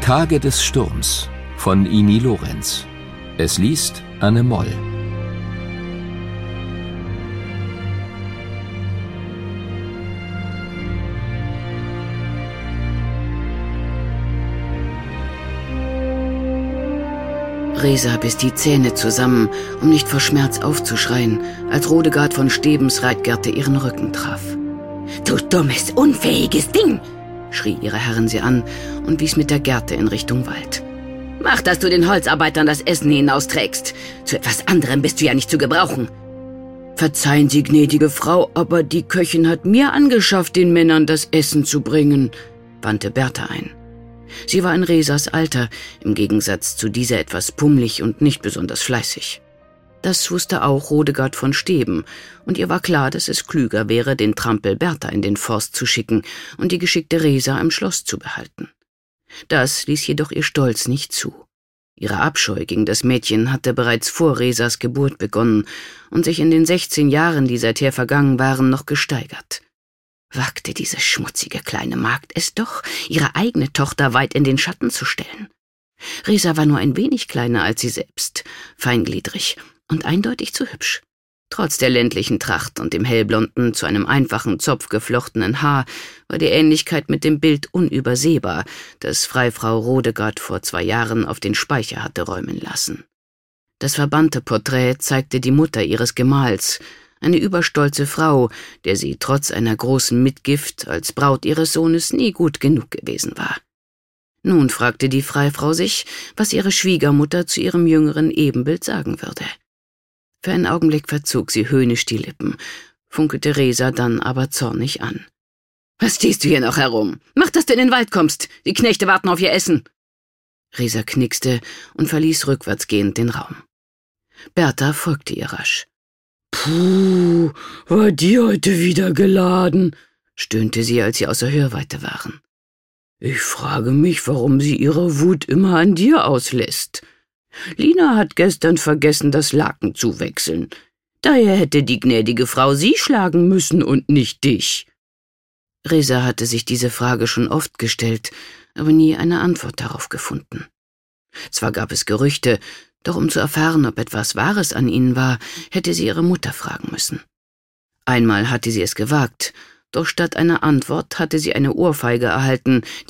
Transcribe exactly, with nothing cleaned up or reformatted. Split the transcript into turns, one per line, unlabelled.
Tage des Sturms von Imi Lorenz. Es liest Anne Moll.
Resa biss die Zähne zusammen, um nicht vor Schmerz aufzuschreien, als Rodegard von Stebens Reitgerte ihren Rücken traf.
»Du dummes, unfähiges Ding«,
schrie ihre Herrin sie an und wies mit der Gerte in Richtung Wald.
»Mach, dass du den Holzarbeitern das Essen hinausträgst. Zu etwas anderem bist du ja nicht zu gebrauchen.«
»Verzeihen Sie, gnädige Frau, aber die Köchin hat mir angeschafft, den Männern das Essen zu bringen«, wandte Bertha ein. Sie war in Resas Alter, im Gegensatz zu dieser etwas pummelig und nicht besonders fleißig. Das wusste auch Rodegard von Steben, und ihr war klar, dass es klüger wäre, den Trampel Bertha in den Forst zu schicken und die geschickte Resa im Schloss zu behalten. Das ließ jedoch ihr Stolz nicht zu. Ihre Abscheu gegen das Mädchen hatte bereits vor Resas Geburt begonnen und sich in den sechzehn Jahren, die seither vergangen waren, noch gesteigert. Wagte diese schmutzige kleine Magd es doch, ihre eigene Tochter weit in den Schatten zu stellen. Resa war nur ein wenig kleiner als sie selbst, feingliedrig und eindeutig zu hübsch. Trotz der ländlichen Tracht und dem hellblonden, zu einem einfachen Zopf geflochtenen Haar war die Ähnlichkeit mit dem Bild unübersehbar, das Freifrau Rodegard vor zwei Jahren auf den Speicher hatte räumen lassen. Das verbannte Porträt zeigte die Mutter ihres Gemahls, eine überstolze Frau, der sie trotz einer großen Mitgift als Braut ihres Sohnes nie gut genug gewesen war. Nun fragte die Freifrau sich, was ihre Schwiegermutter zu ihrem jüngeren Ebenbild sagen würde. Für einen Augenblick verzog sie höhnisch die Lippen, funkelte Resa dann aber zornig an. »Was stehst du hier noch herum? Mach, dass du in den Wald kommst! Die Knechte warten auf ihr Essen!« Resa knickste und verließ rückwärtsgehend den Raum. Bertha folgte ihr rasch. »Puh, war die heute wieder geladen«, stöhnte sie, als sie außer Hörweite waren. »Ich frage mich, warum sie ihre Wut immer an dir auslässt. Lina hat gestern vergessen, das Laken zu wechseln. Daher hätte die gnädige Frau sie schlagen müssen und nicht dich.« Resa hatte sich diese Frage schon oft gestellt, aber nie eine Antwort darauf gefunden. Zwar gab es Gerüchte, doch um zu erfahren, ob etwas Wahres an ihnen war, hätte sie ihre Mutter fragen müssen. Einmal hatte sie es gewagt, doch statt einer Antwort hatte sie eine Ohrfeige erhalten,